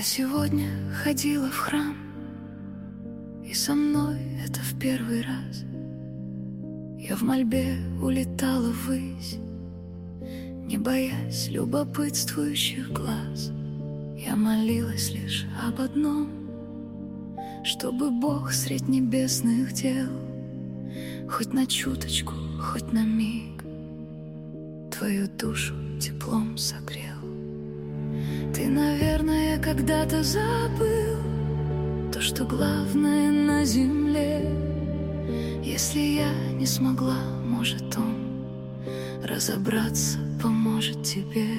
сегодня ходила в храм, и со мной это в первый раз. Я в мольбе улетала ввысь, не боясь любопытствующих глаз. Я молилась лишь об одном, чтобы Бог средь небесных дел хоть на чуточку, хоть на миг твою душу теплом согрел. Ты, наверное, когда-то забыл то, что главное на земле. Если я не смогла, может, Он разобраться поможет тебе.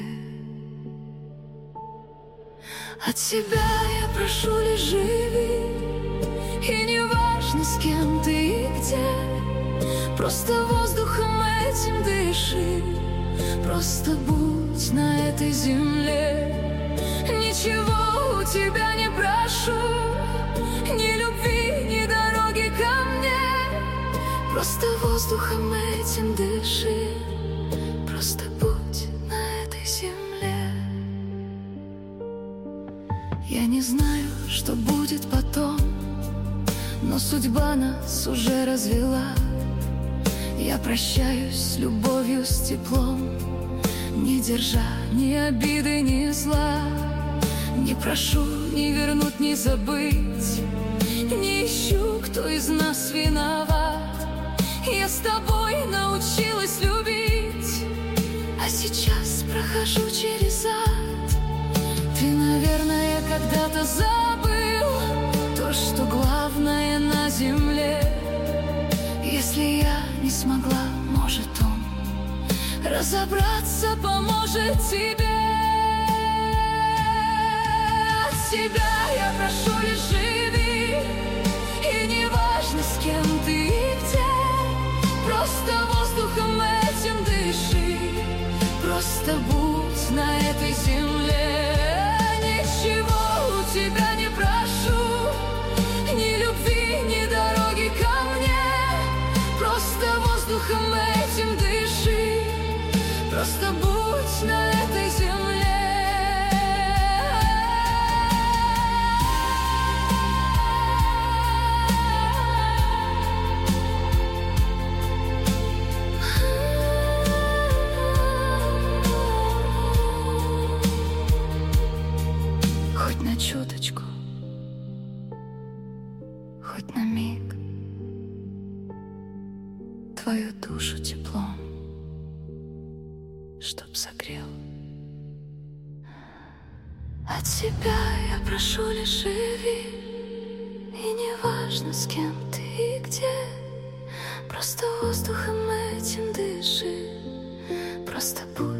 От себя я прошу лишь живи, и не важно, с кем ты и где. Просто воздухом этим дыши, просто будь на этой земле. Ничего у тебя не прошу, ни любви, ни дороги ко мне. Просто воздухом этим дыши, просто будь на этой земле. Я не знаю, что будет потом, но судьба нас уже развела. Я прощаюсь с любовью, с теплом, не держа ни обиды, ни зла. Не прошу ни вернуть, ни забыть, не ищу, кто из нас виноват. Я с тобой научилась любить, а сейчас прохожу через ад. Ты, наверное, когда-то забыл то, что главное на земле. Если я не смогла, может, Он разобраться поможет тебе. От тебя я прошу лишь живи, и не важно, с кем ты и где. Просто воздухом этим дыши, просто будь на этой земле. Ничего у тебя не прошу, ни любви, ни дороги ко мне. Просто воздухом этим дыши, просто будь на этой земле. Хоть на чуточку, хоть на миг твою душу теплом, чтоб согрел. От себя я прошу лишь живи, и не важно, с кем ты и где. Просто воздухом этим дыши, просто будь